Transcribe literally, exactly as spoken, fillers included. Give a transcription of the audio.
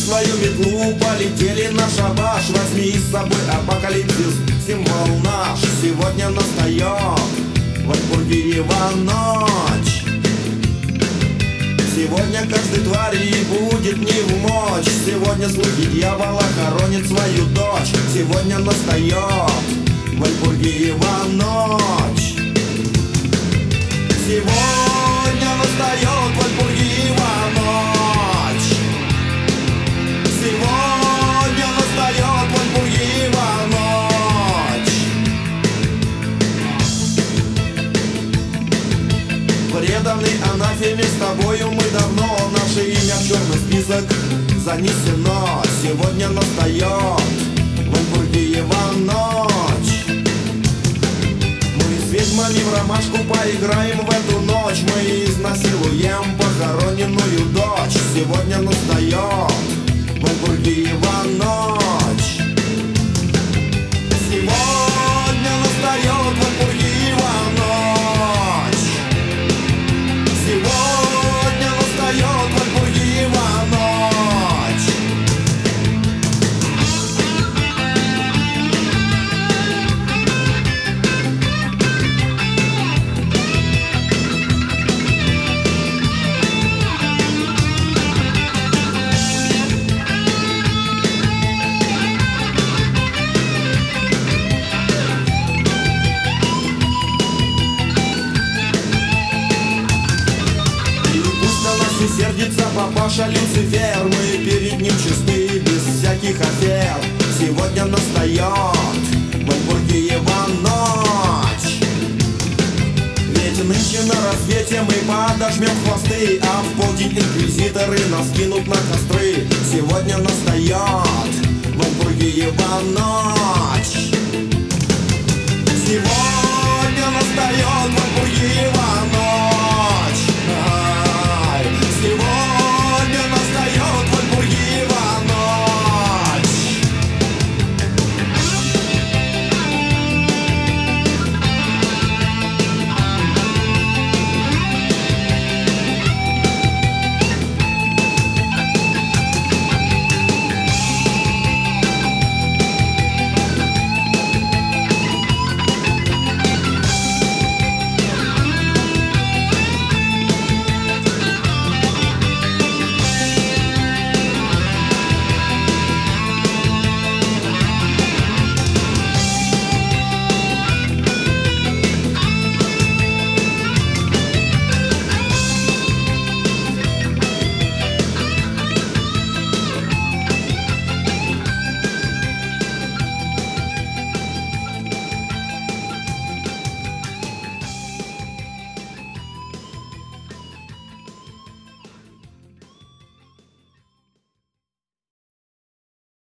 свою метлу, полетели на шабаш. Возьми с собой апокалипсис, символ наш. Сегодня настает Вальпургиева ночь. Сегодня каждой твари будет не в мочь. Сегодня слуги дьявола хоронят свою дочь. Сегодня настает Вальпургиева ночь. Сегодня настает Вальпургиева ночь. Сегодня настает Вальпургиева ночь. Преданный анафеме, с тобою мы давно. Наше имя в черный список занесено. Сегодня настает Вальпургиева ночь. Мы с ведьмами в ромашку поиграем в эту ночь. Мы изнасилуем похороненную дочь. Сегодня настает Вальпургиева ночь. Сегодня настает Вальпургиева ночь. Сегодня настает Вальпургиева ночь. Сердится папаша Люцифер, мы перед ним чисты, без всяких афер. Сегодня настает Вальпургиева ночь. Ведь нынче на рассвете мы подожмем хвосты, а в полдень инквизиторы нас кинут на костры. Сегодня настает Вальпургиева ночь. Сегодня настает Вальпургиева ночь.